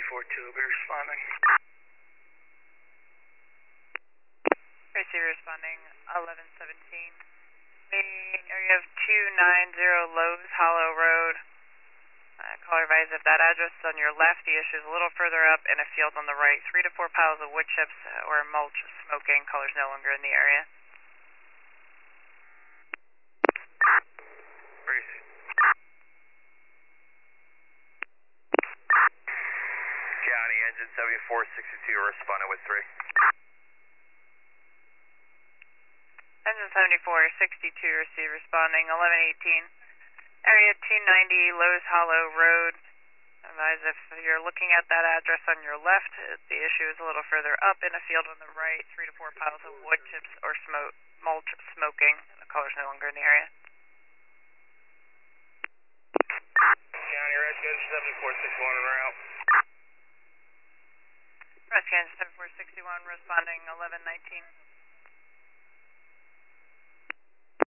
2 will be responding. Tracy responding 1117. The area of 290 Lowe's Hollow Road. Caller advised if that address is on your left, the issue is a little further up in a field on the right. 3 to 4 piles of wood chips or mulch smoking. Caller's no longer in the area. Tracy. County engine 7462 responding with 3. Engine 7462 received responding 1118. Area 290 Lowe's Hollow Road. Advise if you're looking at that address on your left, the issue is a little further up in a field on the right. 3 to 4 piles of wood chips or mulch smoking. The caller's no longer in the area. County Rescue engine 7461 en route. Rescue engine 7461 responding 1119.